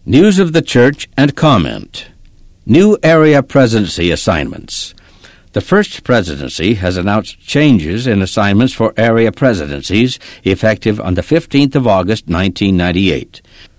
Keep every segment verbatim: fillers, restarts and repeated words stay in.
News of the Church and comment. New area presidency assignments. The First Presidency has announced changes in assignments for area presidencies effective on the fifteenth of August, nineteen ninety-eight.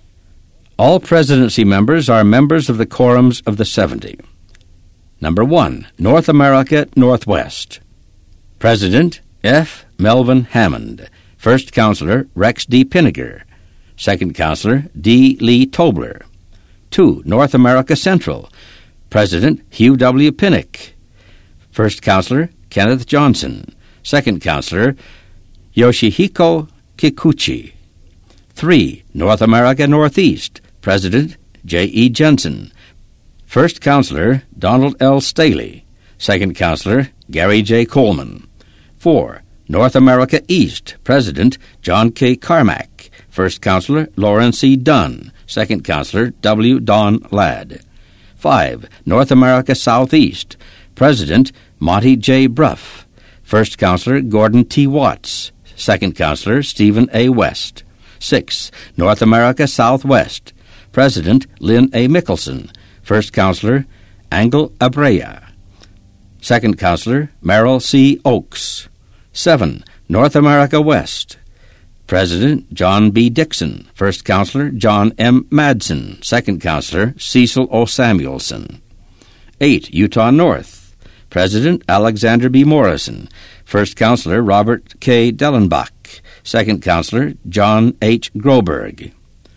All presidency members are members of the quorums of the seventy. Number one, North America Northwest. President, F. Melvin Hammond. First Counselor, Rex D. Pinniger. Second Counselor, D. Lee Tobler. Two, North America Central. President, Hugh W. Pinnock. First Counselor, Kenneth Johnson. Second Counselor, Yoshihiko Kikuchi. Three, North America Northeast. President, J. E. Jensen. First Counselor, Donald L. Staley. Second Counselor, Gary J. Coleman. Four, North America East. President, John K. Carmack. First Counselor, Lawrence C. Dunn. Second Counselor, W. Don Ladd. Five, North America Southeast. President, Monty J. Bruff. First Counselor, Gordon T. Watts. Second Counselor, Stephen A. West. Six, North America Southwest. President, Lynn A. Mickelson. First Counselor, Angel Abrea. Second Counselor, Merrill C. Oaks. Seven, North America West. President, John B. Dixon. First Counselor, John M. Madsen. Second Counselor, Cecil O. Samuelson. Eight, Utah North. President, Alexander B. Morrison. First Counselor, Robert K. Dellenbach. Second Counselor, John H. Groberg.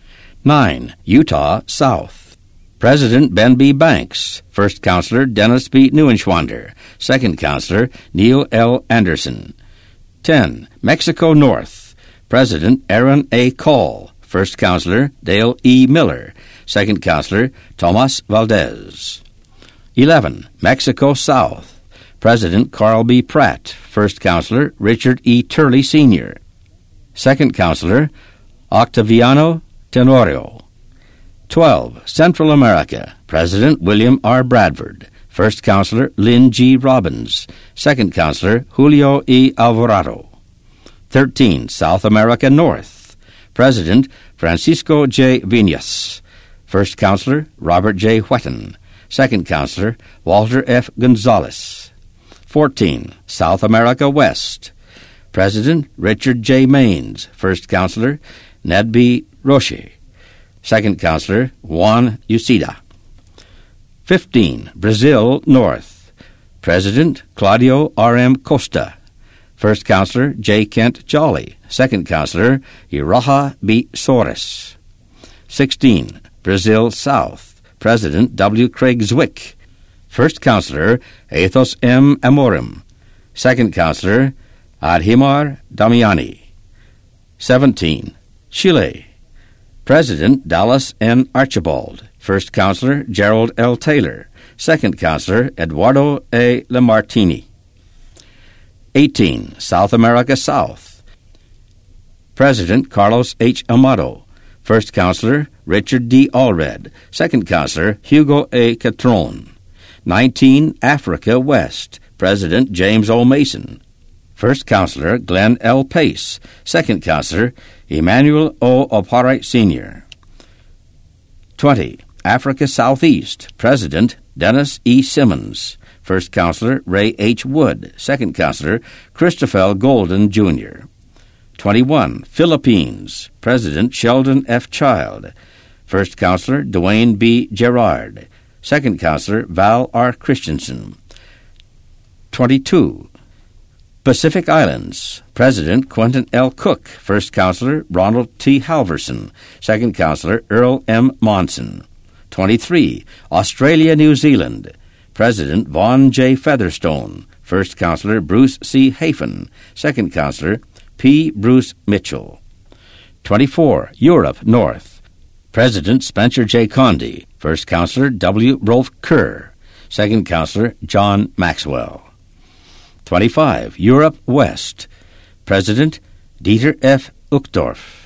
Nine, Utah South. President, Ben B. Banks. First Counselor, Dennis B. Neuenschwander. Second Counselor, Neil L. Anderson. Ten, Mexico North. President, Aaron A. Call. First Counselor, Dale E. Miller. Second Counselor, Tomas Valdez. Eleven, Mexico South. President, Carl B. Pratt. First Counselor, Richard E. Turley, Senior Second Counselor, Octaviano Tenorio. Twelve, Central America. President, William R. Bradford. First Counselor, Lynn G. Robbins. Second Counselor, Julio E. Alvarado. Thirteen, South America North. President, Francisco J. Vinas. First Counselor, Robert J. Whetten. Second Counselor, Walter F. Gonzalez. Fourteen, South America West. President, Richard J. Maines. First Counselor, Ned B. Roche. Second Counselor, Juan Uceda. Fifteen, Brazil North. President, Claudio R. M. Costa. First Counselor, J. Kent Jolly. Second Counselor, Iraha B. Soares. Sixteen, Brazil South. President, W. Craig Zwick. First Counselor, Athos M. Amorim. Second Counselor, Adhemar Damiani. Seventeen, Chile. President, Dallas N. Archibald. First Counselor, Gerald L. Taylor. Second Counselor, Eduardo A. Lamartine. Eighteen, South America South. President, Carlos H. Amado. First Counselor, Richard D. Allred. Second Counselor, Hugo A. Catron. Nineteen, Africa West. President, James O. Mason. First Counselor, Glenn L. Pace. Second Counselor, Emmanuel O. Opare, Senior Twenty, Africa Southeast. President, Dennis E. Simmons. First Counselor, Ray H. Wood. Second Counselor, Christopher Golden, Junior Twenty-one, Philippines. President, Sheldon F. Child. First Counselor, Dwayne B. Gerard. Second Counselor, Val R. Christensen. Twenty-two, Pacific Islands. President, Quentin L. Cook. First Counselor, Ronald T. Halverson. Second Counselor, Earl M. Monson. Twenty-three, Australia, New Zealand. President, Vaughn J. Featherstone. First Counselor, Bruce C. Hafen. Second Counselor, P. Bruce Mitchell. Twenty-four, Europe North. President, Spencer J. Condy. First Counselor, W. Rolf Kerr. Second Counselor, John Maxwell. Twenty-five, Europe West. President, Dieter F. Uchtdorf.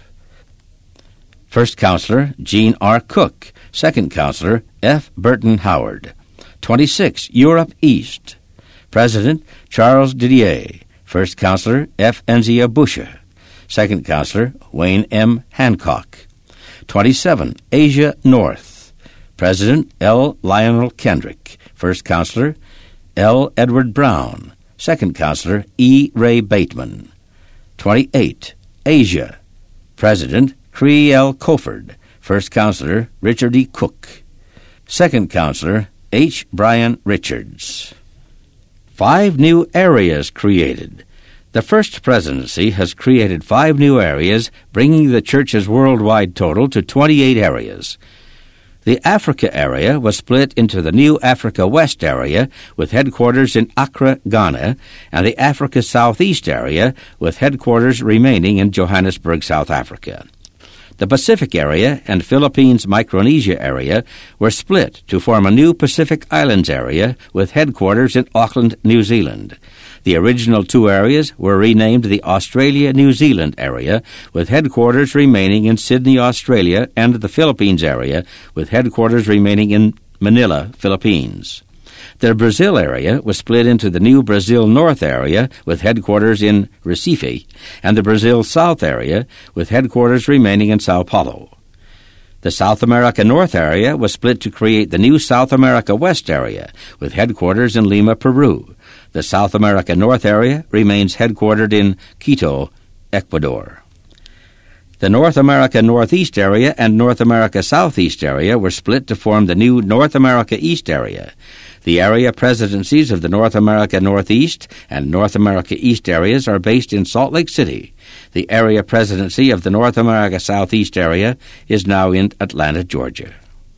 First Counselor, Gene R. Cook. Second Counselor, F. Burton Howard. Twenty-six, Europe East. President, Charles Didier. First Counselor, F. Enzia Buscher. Second Counselor, Wayne M. Hancock. twenty-seven. Asia North. President L. Lionel Kendrick. First Counselor, L. Edward Brown. Second Counselor, E. Ray Bateman. twenty-eight. Asia. President, Cree L. Coford. First Counselor, Richard E. Cook. Second Counselor, H. Brian Richards. Five new areas created. The First Presidency has created five new areas, bringing the Church's worldwide total to twenty-eight areas. The Africa area was split into the new Africa West area, with headquarters in Accra, Ghana, and the Africa Southeast area, with headquarters remaining in Johannesburg, South Africa. The Pacific area and Philippines Micronesia area were split to form a new Pacific Islands area, with headquarters in Auckland, New Zealand. The original two areas were renamed the Australia-New Zealand area, with headquarters remaining in Sydney, Australia, and the Philippines area, with headquarters remaining in Manila, Philippines. The Brazil area was split into the new Brazil North area, with headquarters in Recife, and the Brazil South area, with headquarters remaining in Sao Paulo. The South America North area was split to create the new South America West area, with headquarters in Lima, Peru. The South America North area remains headquartered in Quito, Ecuador. The North America Northeast area and North America Southeast area were split to form the new North America East area. The area presidencies of the North America Northeast and North America East areas are based in Salt Lake City. The area presidency of the North America Southeast area is now in Atlanta, Georgia.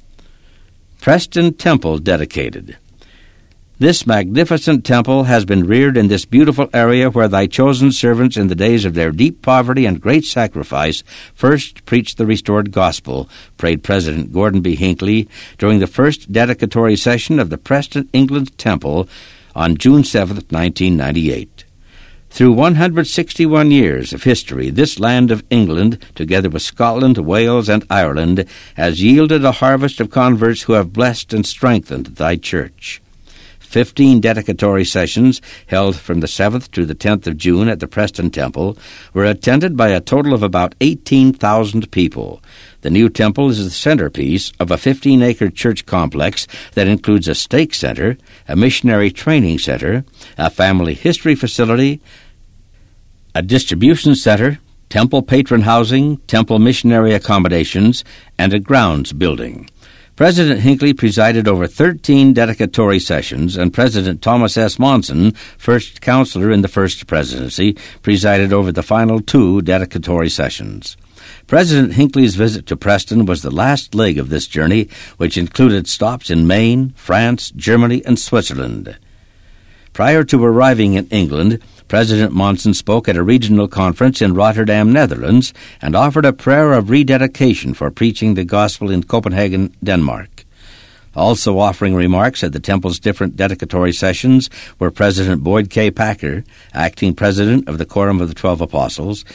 Preston Temple dedicated. This magnificent temple has been reared in this beautiful area where thy chosen servants in the days of their deep poverty and great sacrifice first preached the restored gospel, prayed President Gordon B. Hinckley during the first dedicatory session of the Preston, England Temple on June seventh, nineteen ninety-eight. Through one hundred sixty-one years of history, this land of England, together with Scotland, Wales, and Ireland, has yielded a harvest of converts who have blessed and strengthened thy church. Fifteen dedicatory sessions, held from the seventh to the tenth of June at the Preston Temple, were attended by a total of about eighteen thousand people. The new temple is the centerpiece of a fifteen-acre church complex that includes a stake center, a missionary training center, a family history facility, a distribution center, temple patron housing, temple missionary accommodations, and a grounds building. President Hinckley presided over thirteen dedicatory sessions, and President Thomas S. Monson, first counselor in the First Presidency, presided over the final two dedicatory sessions. President Hinckley's visit to Preston was the last leg of this journey, which included stops in Maine, France, Germany, and Switzerland. Prior to arriving in England, President Monson spoke at a regional conference in Rotterdam, Netherlands, and offered a prayer of rededication for preaching the gospel in Copenhagen, Denmark. Also offering remarks at the temple's different dedicatory sessions were President Boyd K. Packer, acting president of the Quorum of the Twelve Apostles,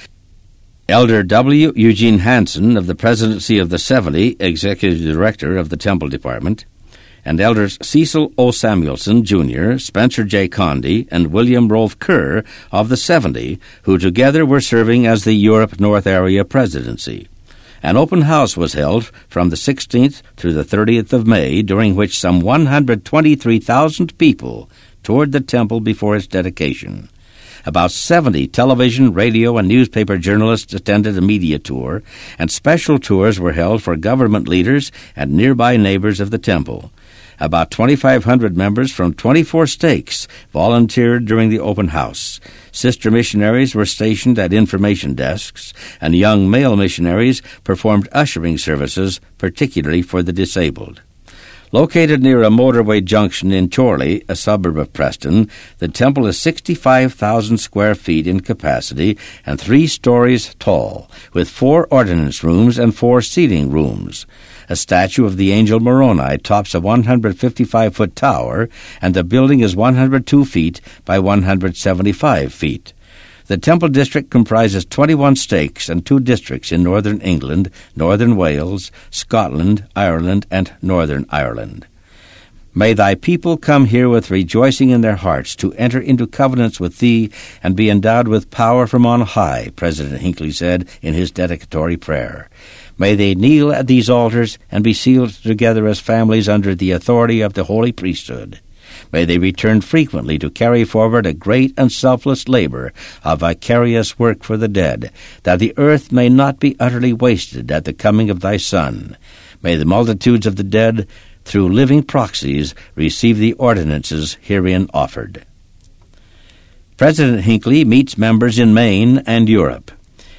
Elder W. Eugene Hansen of the Presidency of the Seventy, executive director of the Temple Department, and Elders Cecil O. Samuelson, Junior, Spencer J. Condy, and William Rolfe Kerr of the Seventy, who together were serving as the Europe North Area Presidency. An open house was held from the sixteenth through the thirtieth of May, during which some one hundred twenty-three thousand people toured the temple before its dedication. About seventy television, radio, and newspaper journalists attended a media tour, and special tours were held for government leaders and nearby neighbors of the temple. About twenty-five hundred members from twenty-four stakes volunteered during the open house. Sister missionaries were stationed at information desks, and young male missionaries performed ushering services, particularly for the disabled. Located near a motorway junction in Chorley, a suburb of Preston, the temple is sixty-five thousand square feet in capacity and three stories tall, with four ordinance rooms and four seating rooms. A statue of the angel Moroni tops a one hundred fifty-five foot tower, and the building is one hundred two feet by one hundred seventy-five feet. The Temple District comprises twenty-one stakes and two districts in northern England, northern Wales, Scotland, Ireland, and Northern Ireland. May thy people come here with rejoicing in their hearts to enter into covenants with thee and be endowed with power from on high, President Hinckley said in his dedicatory prayer. May they kneel at these altars and be sealed together as families under the authority of the holy priesthood. May they return frequently to carry forward a great and selfless labor of vicarious work for the dead, that the earth may not be utterly wasted at the coming of thy Son. May the multitudes of the dead, through living proxies, receive the ordinances herein offered. President Hinckley meets members in Maine and Europe.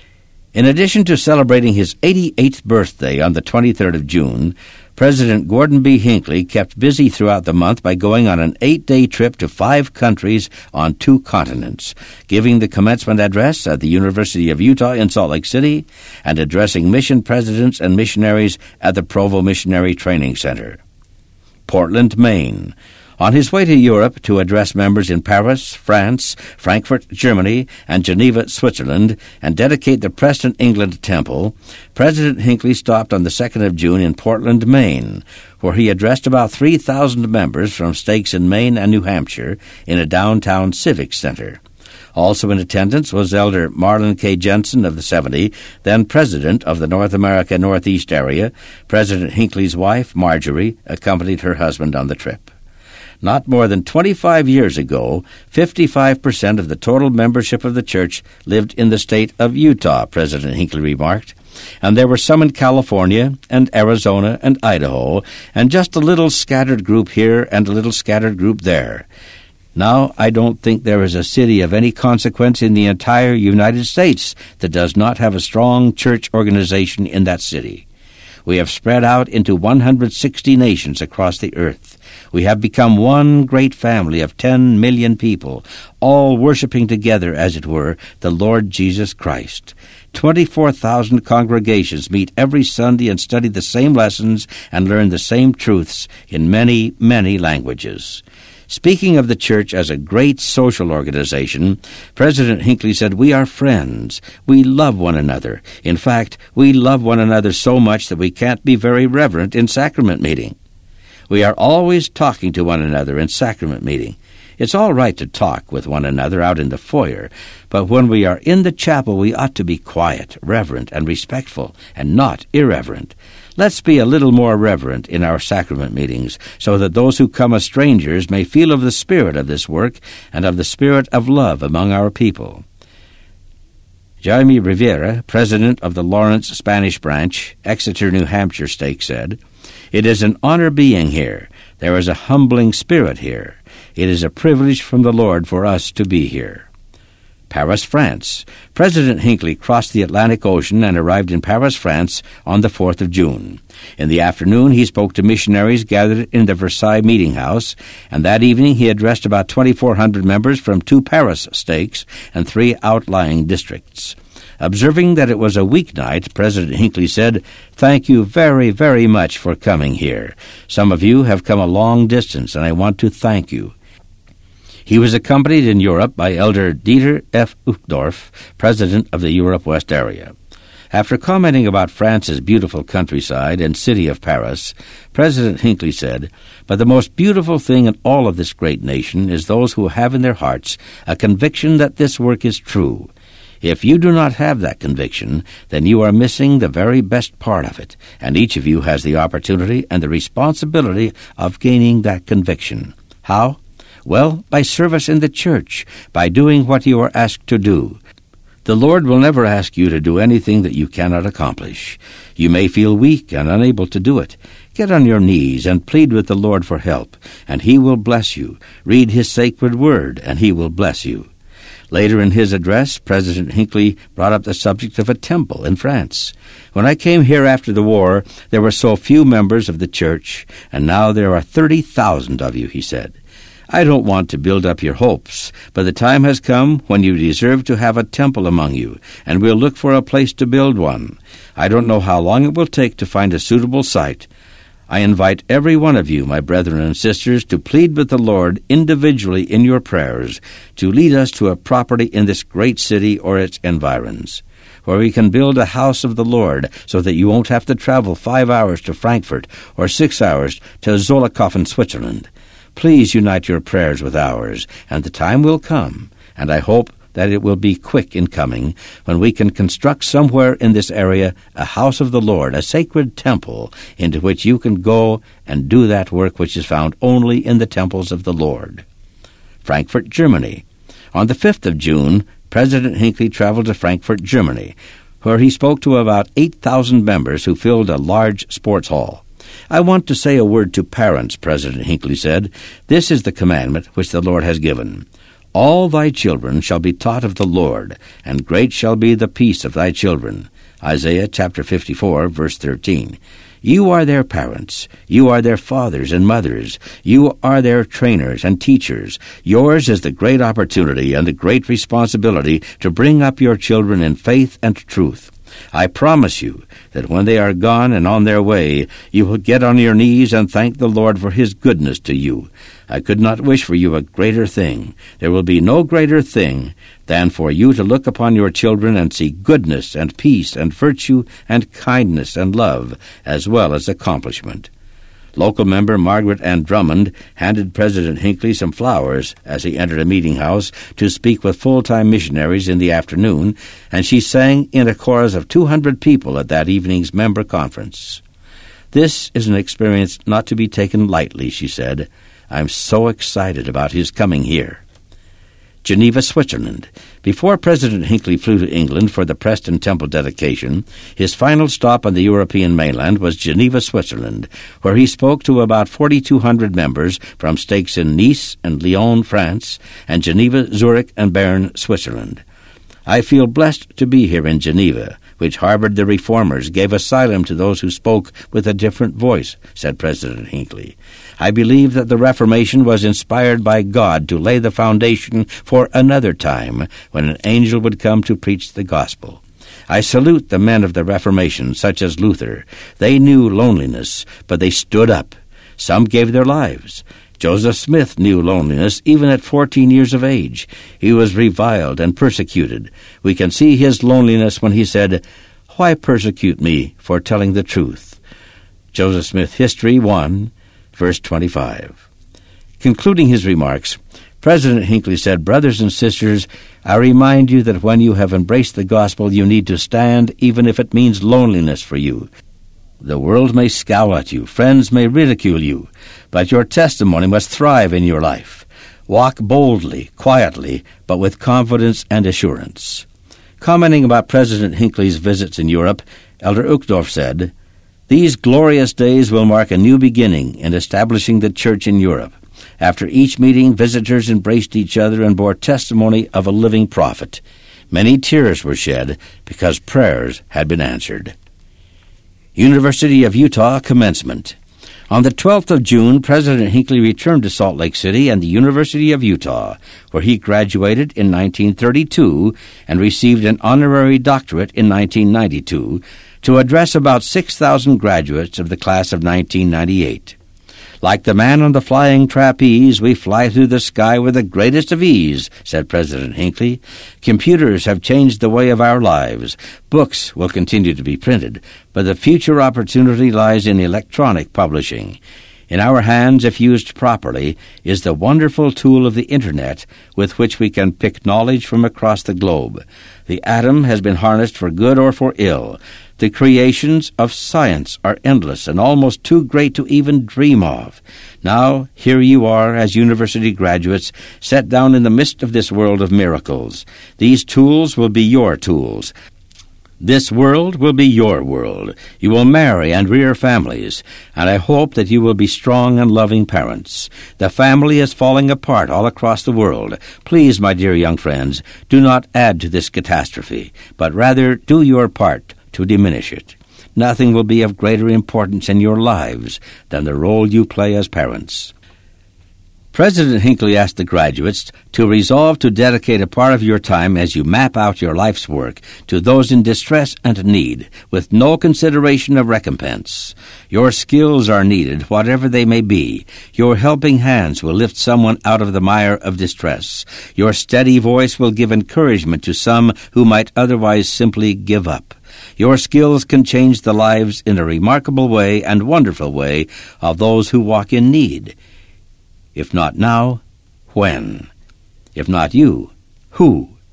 In addition to celebrating his eighty-eighth birthday on the twenty-third of June, President Gordon B. Hinckley kept busy throughout the month by going on an eight-day trip to five countries on two continents, giving the commencement address at the University of Utah in Salt Lake City, and addressing mission presidents and missionaries at the Provo Missionary Training Center. Portland, Maine. On his way to Europe to address members in Paris, France, Frankfurt, Germany, and Geneva, Switzerland, and dedicate the Preston, England Temple, President Hinckley stopped on the second of June in Portland, Maine, where he addressed about three thousand members from stakes in Maine and New Hampshire in a downtown civic center. Also in attendance was Elder Marlon K. Jensen of the seventy, then president of the North America Northeast area. President Hinckley's wife, Marjorie, accompanied her husband on the trip. Not more than twenty-five years ago, fifty-five percent of the total membership of the church lived in the state of Utah, President Hinckley remarked, and there were some in California and Arizona and Idaho, and just a little scattered group here and a little scattered group there. Now I don't think there is a city of any consequence in the entire United States that does not have a strong church organization in that city. We have spread out into one hundred sixty nations across the earth. We have become one great family of ten million people, all worshiping together, as it were, the Lord Jesus Christ. Twenty-four thousand congregations meet every Sunday and study the same lessons and learn the same truths in many, many languages. Speaking of the church as a great social organization, President Hinckley said, "We are friends. We love one another. In fact, we love one another so much that we can't be very reverent in sacrament meeting. We are always talking to one another in sacrament meeting. It's all right to talk with one another out in the foyer, but when we are in the chapel, we ought to be quiet, reverent, and respectful, and not irreverent. Let's be a little more reverent in our sacrament meetings, so that those who come as strangers may feel of the spirit of this work and of the spirit of love among our people." Jaime Rivera, president of the Lawrence Spanish Branch, Exeter, New Hampshire stake, said, "It is an honor being here. There is a humbling spirit here. It is a privilege from the Lord for us to be here." Paris, France. President Hinckley crossed the Atlantic Ocean and arrived in Paris, France on the fourth of June. In the afternoon, he spoke to missionaries gathered in the Versailles Meeting House, and that evening he addressed about twenty-four hundred members from two Paris stakes and three outlying districts. Observing that it was a weeknight, President Hinckley said, "Thank you very, very much for coming here. Some of you have come a long distance, and I want to thank you." He was accompanied in Europe by Elder Dieter F. Uchtdorf, president of the Europe West area. After commenting about France's beautiful countryside and city of Paris, President Hinckley said, "But the most beautiful thing in all of this great nation is those who have in their hearts a conviction that this work is true. If you do not have that conviction, then you are missing the very best part of it, and each of you has the opportunity and the responsibility of gaining that conviction. How? Well, by service in the church, by doing what you are asked to do. The Lord will never ask you to do anything that you cannot accomplish. You may feel weak and unable to do it. Get on your knees and plead with the Lord for help, and He will bless you. Read His sacred word, and He will bless you." Later in his address, President Hinckley brought up the subject of a temple in France. "When I came here after the war, there were so few members of the church, and now there are thirty thousand of you," he said. "I don't want to build up your hopes, but the time has come when you deserve to have a temple among you, and we'll look for a place to build one. I don't know how long it will take to find a suitable site. I invite every one of you, my brethren and sisters, to plead with the Lord individually in your prayers to lead us to a property in this great city or its environs, where we can build a house of the Lord so that you won't have to travel five hours to Frankfurt or six hours to Zollikofen, Switzerland. Please unite your prayers with ours, and the time will come, and I hope that it will be quick in coming when we can construct somewhere in this area a house of the Lord, a sacred temple into which you can go and do that work which is found only in the temples of the Lord. Frankfurt, Germany. On the fifth of June, President Hinckley traveled to Frankfurt, Germany, where he spoke to about eight thousand members who filled a large sports hall. "I want to say a word to parents," President Hinckley said. "This is the commandment which the Lord has given. All thy children shall be taught of the Lord, and great shall be the peace of thy children." Isaiah chapter fifty-four, verse thirteen. You are their parents. You are their fathers and mothers. You are their trainers and teachers. Yours is the great opportunity and the great responsibility to bring up your children in faith and truth. I promise you that when they are gone and on their way, you will get on your knees and thank the Lord for his goodness to you. I could not wish for you a greater thing. There will be no greater thing than for you to look upon your children and see goodness and peace and virtue and kindness and love, as well as accomplishment. Local member Margaret Ann Drummond handed President Hinckley some flowers as he entered a meeting house to speak with full-time missionaries in the afternoon, and she sang in a chorus of two hundred people at that evening's member conference. "This is an experience not to be taken lightly," she said. "I'm so excited about his coming here." Geneva, Switzerland. Before President Hinckley flew to England for the Preston Temple dedication, his final stop on the European mainland was Geneva, Switzerland, where he spoke to about forty-two hundred members from stakes in Nice and Lyon, France, and Geneva, Zurich, and Bern, Switzerland. "I feel blessed to be here in Geneva, which harbored the reformers, gave asylum to those who spoke with a different voice," said President Hinckley. "I believe that the Reformation was inspired by God to lay the foundation for another time when an angel would come to preach the gospel. I salute the men of the Reformation, such as Luther. They knew loneliness, but they stood up. Some gave their lives. Joseph Smith knew loneliness even at fourteen years of age. He was reviled and persecuted. We can see his loneliness when he said, 'Why persecute me for telling the truth?' Joseph Smith, History one, verse twenty-five. Concluding his remarks, President Hinckley said, "Brothers and sisters, I remind you that when you have embraced the gospel, you need to stand, even if it means loneliness for you. The world may scowl at you, friends may ridicule you, but your testimony must thrive in your life. Walk boldly, quietly, but with confidence and assurance." Commenting about President Hinckley's visits in Europe, Elder Uchtdorf said, "These glorious days will mark a new beginning in establishing the church in Europe. After each meeting, visitors embraced each other and bore testimony of a living prophet. Many tears were shed because prayers had been answered." University of Utah Commencement. On the twelfth of June, President Hinckley returned to Salt Lake City and the University of Utah, where he graduated in nineteen thirty-two and received an honorary doctorate in nineteen ninety-two, to address about six thousand graduates of the class of nineteen ninety-eight. "Like the man on the flying trapeze, we fly through the sky with the greatest of ease," said President Hinckley. "Computers have changed the way of our lives. Books will continue to be printed, but the future opportunity lies in electronic publishing. In our hands, if used properly, is the wonderful tool of the Internet with which we can pick knowledge from across the globe. The atom has been harnessed for good or for ill. The creations of science are endless and almost too great to even dream of. Now, here you are as university graduates, set down in the midst of this world of miracles. These tools will be your tools. This world will be your world. You will marry and rear families, and I hope that you will be strong and loving parents. The family is falling apart all across the world. Please, my dear young friends, do not add to this catastrophe, but rather do your part to diminish it. Nothing will be of greater importance in your lives than the role you play as parents." President Hinckley asked the graduates to resolve to dedicate a part of your time as you map out your life's work to those in distress and need, with no consideration of recompense. Your skills are needed, whatever they may be. Your helping hands will lift someone out of the mire of distress. Your steady voice will give encouragement to some who might otherwise simply give up. Your skills can change the lives in a remarkable way and wonderful way of those who walk in need. If not now, when? If not you, who?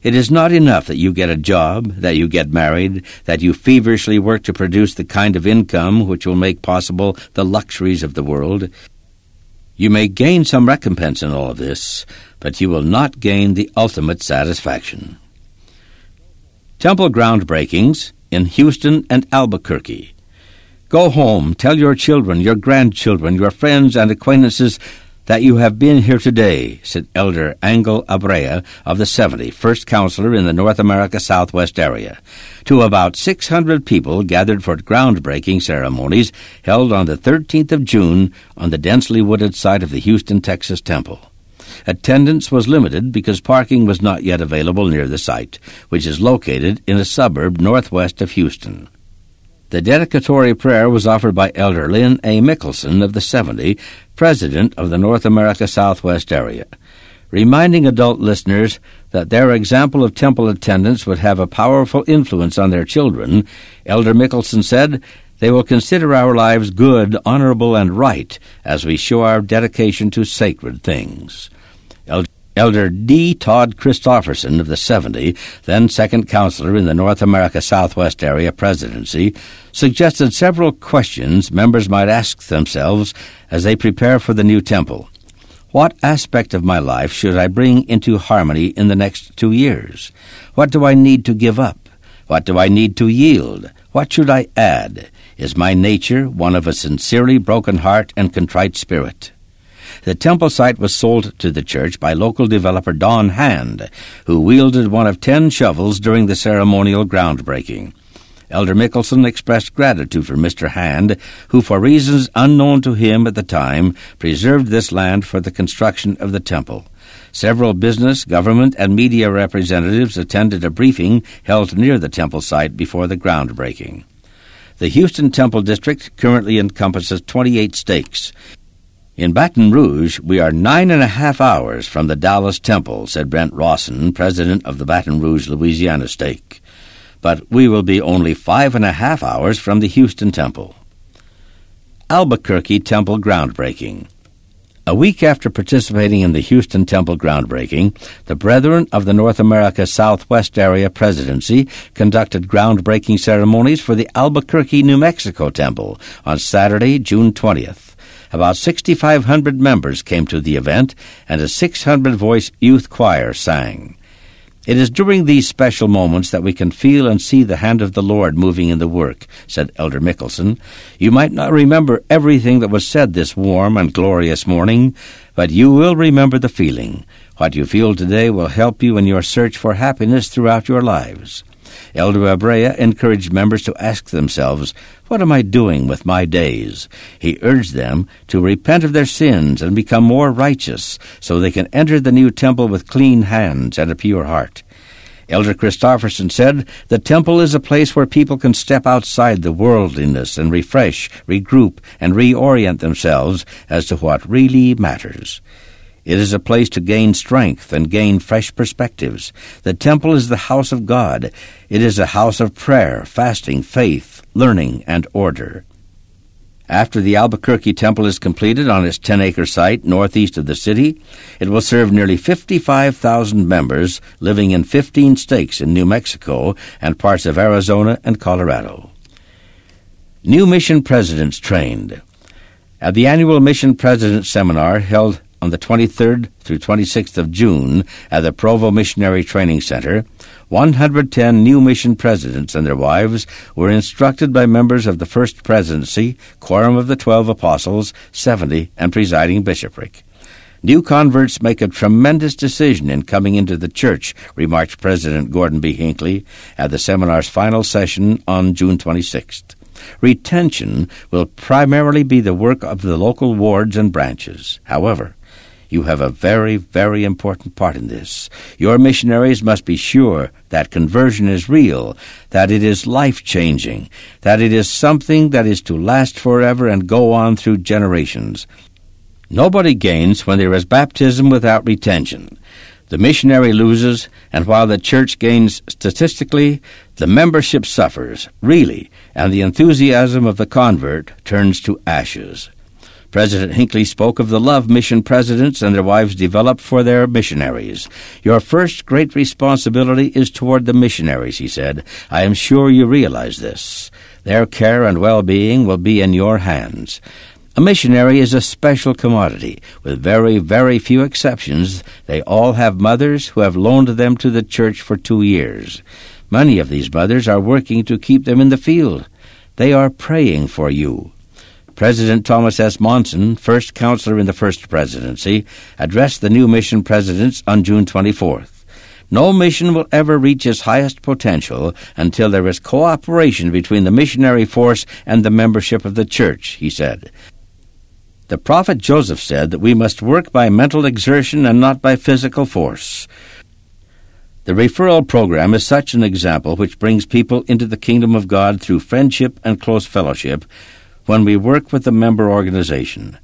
It is not enough that you get a job, that you get married, that you feverishly work to produce the kind of income which will make possible the luxuries of the world. You may gain some recompense in all of this, but you will not gain the ultimate satisfaction. Temple groundbreakings in Houston and Albuquerque. Go home, tell your children, your grandchildren, your friends and acquaintances that you have been here today, said Elder Angel Abrea of the seventy, first counselor in the North America Southwest area, to about six hundred people gathered for groundbreaking ceremonies held on the thirteenth of June on the densely wooded site of the Houston, Texas Temple. Attendance was limited because parking was not yet available near the site, which is located in a suburb northwest of Houston. The dedicatory prayer was offered by Elder Lynn A. Mickelson of the seventy, president of the North America Southwest area. Reminding adult listeners that their example of temple attendance would have a powerful influence on their children, Elder Mickelson said, "They will consider our lives good, honorable, and right as we show our dedication to sacred things." Elder Elder D. Todd Christofferson of the seventy, then second counselor in the North America Southwest Area Presidency, suggested several questions members might ask themselves as they prepare for the new temple. What aspect of my life should I bring into harmony in the next two years? What do I need to give up? What do I need to yield? What should I add? Is my nature one of a sincerely broken heart and contrite spirit? The temple site was sold to the church by local developer Don Hand, who wielded one of ten shovels during the ceremonial groundbreaking. Elder Mickelson expressed gratitude for Mister Hand, who, for reasons unknown to him at the time, preserved this land for the construction of the temple. Several business, government, and media representatives attended a briefing held near the temple site before the groundbreaking. The Houston Temple District currently encompasses twenty-eight stakes. In Baton Rouge, we are nine and a half hours from the Dallas Temple, said Brent Rawson, president of the Baton Rouge, Louisiana stake. But we will be only five and a half hours from the Houston Temple. Albuquerque Temple groundbreaking. A week after participating in the Houston Temple groundbreaking, the Brethren of the North America Southwest Area Presidency conducted groundbreaking ceremonies for the Albuquerque, New Mexico Temple on Saturday, June twentieth. About sixty-five hundred members came to the event, and a six hundred voice youth choir sang. It is during these special moments that we can feel and see the hand of the Lord moving in the work, said Elder Mickelson. You might not remember everything that was said this warm and glorious morning, but you will remember the feeling. What you feel today will help you in your search for happiness throughout your lives. Elder Abrea encouraged members to ask themselves, what am I doing with my days? He urged them to repent of their sins and become more righteous so they can enter the new temple with clean hands and a pure heart. Elder Christofferson said, the temple is a place where people can step outside the worldliness and refresh, regroup, and reorient themselves as to what really matters. It is a place to gain strength and gain fresh perspectives. The temple is the house of God. It is a house of prayer, fasting, faith, learning, and order. After the Albuquerque Temple is completed on its ten-acre site northeast of the city, it will serve nearly fifty-five thousand members living in fifteen states in New Mexico and parts of Arizona and Colorado. New mission presidents trained. At the annual Mission Presidents Seminar held on the twenty-third through twenty-sixth of June at the Provo Missionary Training Center, one hundred ten new mission presidents and their wives were instructed by members of the First Presidency, Quorum of the Twelve Apostles, seventy, and presiding bishopric. New converts make a tremendous decision in coming into the church, remarked President Gordon B. Hinckley at the seminar's final session on June twenty-sixth. Retention will primarily be the work of the local wards and branches. However, you have a very, very important part in this. Your missionaries must be sure that conversion is real, that it is life-changing, that it is something that is to last forever and go on through generations. Nobody gains when there is baptism without retention. The missionary loses, and while the church gains statistically, the membership suffers, really, and the enthusiasm of the convert turns to ashes. President Hinckley spoke of the love mission presidents and their wives developed for their missionaries. "Your first great responsibility is toward the missionaries," he said. "I am sure you realize this. Their care and well-being will be in your hands." A missionary is a special commodity. With very, very few exceptions, they all have mothers who have loaned them to the church for two years. Many of these mothers are working to keep them in the field. They are praying for you. President Thomas S. Monson, first counselor in the First Presidency, addressed the new mission presidents on June twenty-fourth. "No mission will ever reach its highest potential until there is cooperation between the missionary force and the membership of the church," he said. The prophet Joseph said that we must work by mental exertion and not by physical force. The referral program is such an example which brings people into the kingdom of God through friendship and close fellowship when we work with the member organization.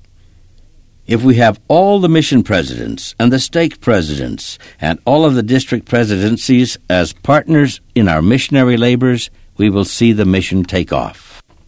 If we have all the mission presidents and the stake presidents and all of the district presidencies as partners in our missionary labors, we will see the mission take off.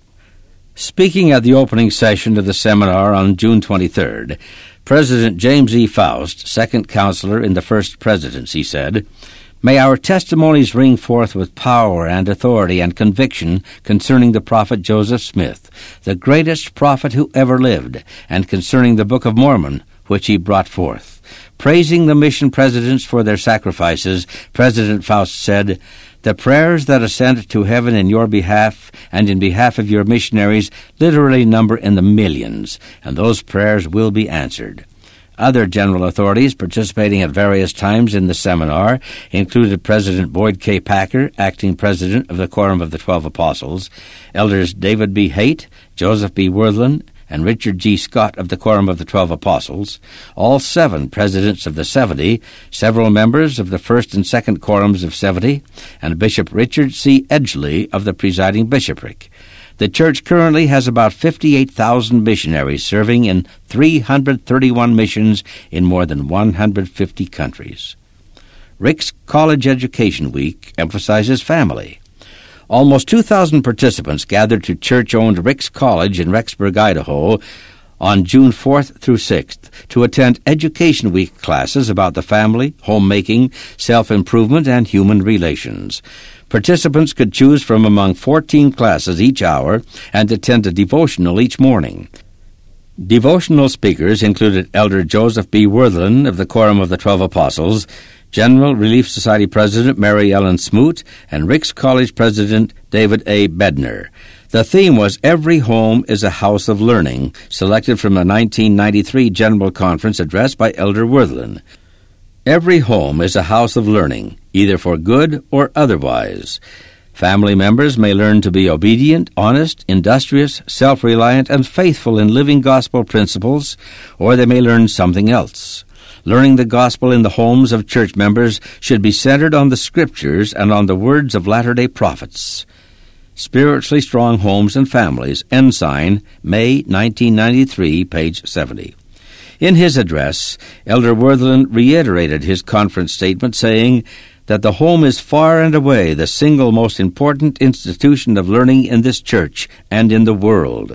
Speaking at the opening session of the seminar on June twenty-third, President James E. Faust, second counselor in the First Presidency, said, "May our testimonies ring forth with power and authority and conviction concerning the prophet Joseph Smith, the greatest prophet who ever lived, and concerning the Book of Mormon, which he brought forth." Praising the mission presidents for their sacrifices, President Faust said, "The prayers that ascend to heaven in your behalf and in behalf of your missionaries literally number in the millions, and those prayers will be answered." Other general authorities participating at various times in the seminar included President Boyd K. Packer, acting president of the Quorum of the Twelve Apostles, Elders David B. Haight, Joseph B. Worthland, and Richard G. Scott of the Quorum of the Twelve Apostles, all seven presidents of the Seventy, several members of the First and Second Quorums of Seventy, and Bishop Richard C. Edgley of the presiding bishopric. The church currently has about fifty-eight thousand missionaries serving in three hundred thirty-one missions in more than one hundred fifty countries. Rick's College Education Week emphasizes family. Almost two thousand participants gathered to church-owned Rick's College in Rexburg, Idaho, on June fourth through sixth to attend Education Week classes about the family, homemaking, self-improvement, and human relations. Participants could choose from among fourteen classes each hour and attend a devotional each morning. Devotional speakers included Elder Joseph B. Worthland of the Quorum of the Twelve Apostles, General Relief Society President Mary Ellen Smoot, and Rick's College President David A. Bednar. The theme was "Every Home is a House of Learning," selected from a nineteen ninety-three General Conference address by Elder Worthland. Every home is a house of learning, either for good or otherwise. Family members may learn to be obedient, honest, industrious, self-reliant, and faithful in living gospel principles, or they may learn something else. Learning the gospel in the homes of church members should be centered on the Scriptures and on the words of Latter-day Prophets. Spiritually Strong Homes and Families, Ensign, May nineteen ninety-three, page seventy. In his address, Elder Worthland reiterated his conference statement, saying that the home is far and away the single most important institution of learning in this church and in the world.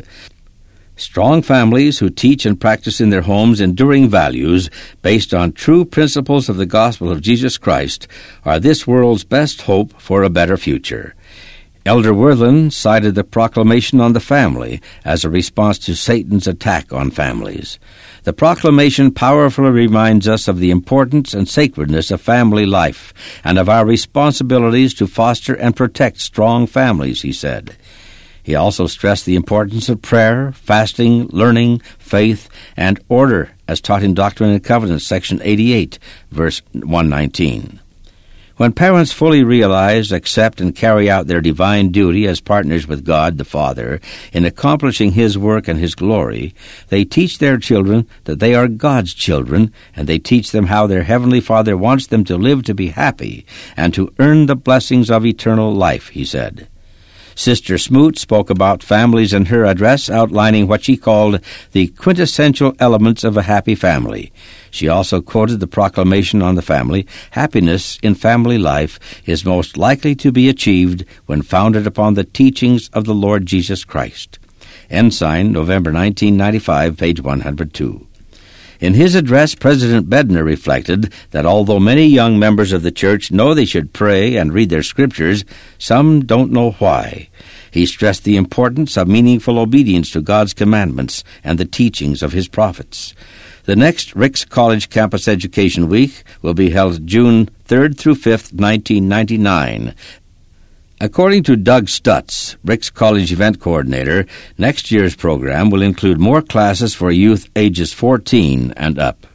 Strong families who teach and practice in their homes enduring values based on true principles of the gospel of Jesus Christ are this world's best hope for a better future. Elder Worthland cited the proclamation on the family as a response to Satan's attack on families. The proclamation powerfully reminds us of the importance and sacredness of family life and of our responsibilities to foster and protect strong families, he said. He also stressed the importance of prayer, fasting, learning, faith, and order, as taught in Doctrine and Covenants, section eighty-eight, verse one nineteen. When parents fully realize, accept, and carry out their divine duty as partners with God the Father in accomplishing His work and His glory, they teach their children that they are God's children, and they teach them how their Heavenly Father wants them to live to be happy and to earn the blessings of eternal life, he said. Sister Smoot spoke about families in her address, outlining what she called the quintessential elements of a happy family. She also quoted the proclamation on the family, "Happiness in family life is most likely to be achieved when founded upon the teachings of the Lord Jesus Christ." Ensign, November nineteen ninety-five, page one hundred two. In his address, President Bednar reflected that although many young members of the church know they should pray and read their scriptures, some don't know why. He stressed the importance of meaningful obedience to God's commandments and the teachings of his prophets. The next Ricks College Campus Education Week will be held June third through fifth, nineteen ninety-nine. According to Doug Stutz, Ricks College event coordinator, next year's program will include more classes for youth ages fourteen and up.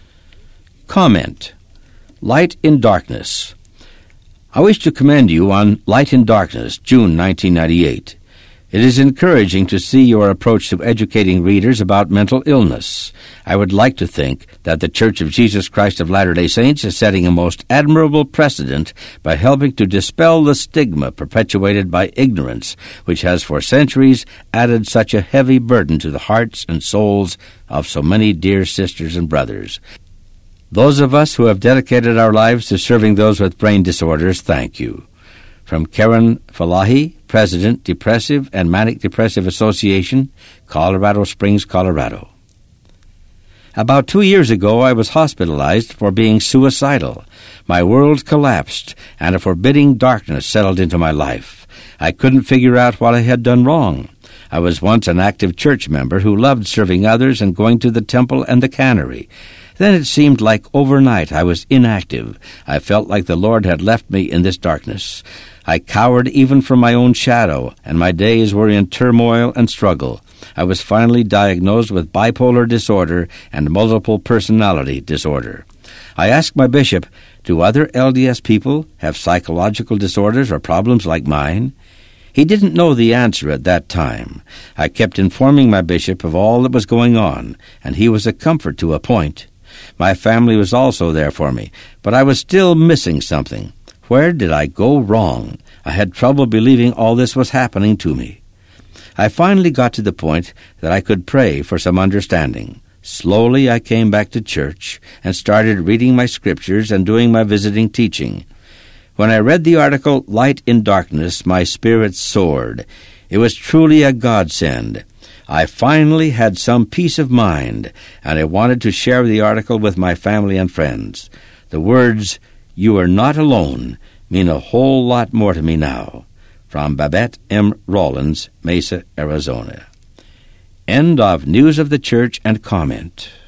Comment: Light in Darkness. I wish to commend you on Light in Darkness, June nineteen ninety-eight. It is encouraging to see your approach to educating readers about mental illness. I would like to think that the Church of Jesus Christ of Latter-day Saints is setting a most admirable precedent by helping to dispel the stigma perpetuated by ignorance, which has for centuries added such a heavy burden to the hearts and souls of so many dear sisters and brothers. Those of us who have dedicated our lives to serving those with brain disorders, thank you. From Karen Falahi, President, Depressive and Manic Depressive Association, Colorado Springs, Colorado. About two years ago, I was hospitalized for being suicidal. My world collapsed, and a forbidding darkness settled into my life. I couldn't figure out what I had done wrong. I was once an active church member who loved serving others and going to the temple and the cannery. Then it seemed like overnight I was inactive. I felt like the Lord had left me in this darkness. I cowered even from my own shadow, and my days were in turmoil and struggle. I was finally diagnosed with bipolar disorder and multiple personality disorder. I asked my bishop, do other L D S people have psychological disorders or problems like mine? He didn't know the answer at that time. I kept informing my bishop of all that was going on, and he was a comfort to a point. My family was also there for me, but I was still missing something. Where did I go wrong? I had trouble believing all this was happening to me. I finally got to the point that I could pray for some understanding. Slowly I came back to church and started reading my scriptures and doing my visiting teaching. When I read the article, Light in Darkness, my spirit soared. It was truly a godsend. I finally had some peace of mind, and I wanted to share the article with my family and friends. The words, "You are not alone," mean a whole lot more to me now. From Babette M. Rollins, Mesa, Arizona. End of News of the Church and Comment.